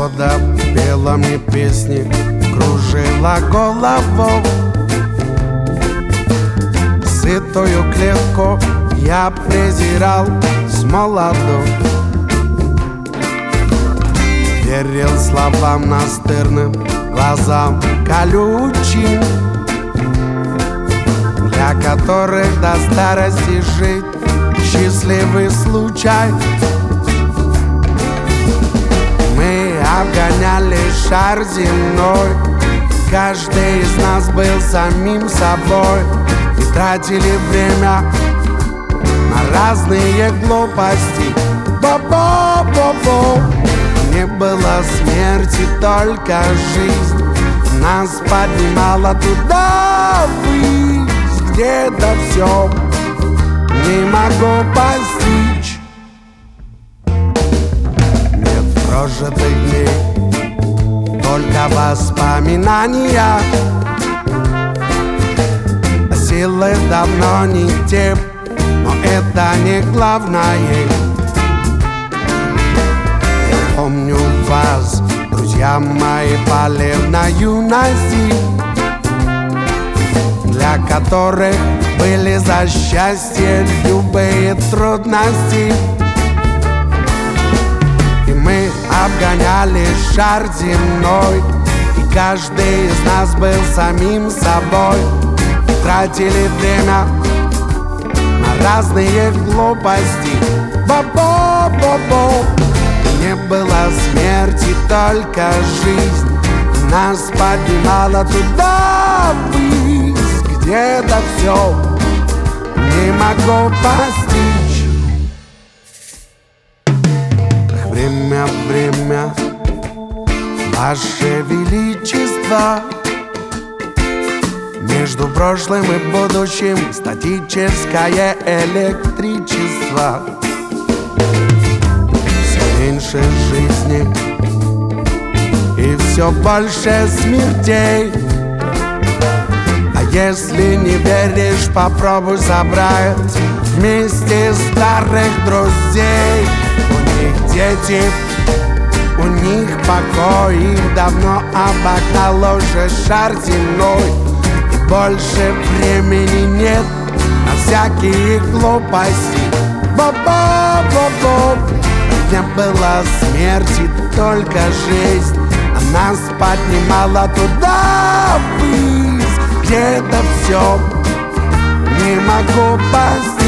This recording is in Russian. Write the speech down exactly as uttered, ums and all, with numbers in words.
Погода пела мне песни, кружила голову. Сытую клетку я презирал с молоду. Верил словам настырным, глазам колючим, для которых до старости жить счастливый случай. Мы обгоняли шар земной, каждый из нас был самим собой, и тратили время на разные глупости. Бо-бо-бо-бо. Не было смерти, только жизнь нас поднимала туда ввысь, где-то все не могу постичь. Нет прожитых дней, только воспоминания. Силы давно не те, но это не главное. Помню вас, друзья мои, полевной юности, для которых были за счастье любые трудности. И мы обгоняли шар земной, и каждый из нас был самим собой, и тратили время на разные глупости. Бо-бо-бо-бо. Не было смерти, только жизнь нас поднимала туда ввысь, где-то все не могу постичь. Время, время, Ваше Величество, между прошлым и будущим статическое электричество. Меньше жизни и все больше смертей. А если не веришь, попробуй собрать вместе старых друзей. У них дети, у них покой, их давно обогнал уже шар земной, и больше времени нет на всякие глупости. Бо-бо-бо-бо. Не было смерти, только жизнь, а нас поднимала туда ввысь, где-то все не могу постичь.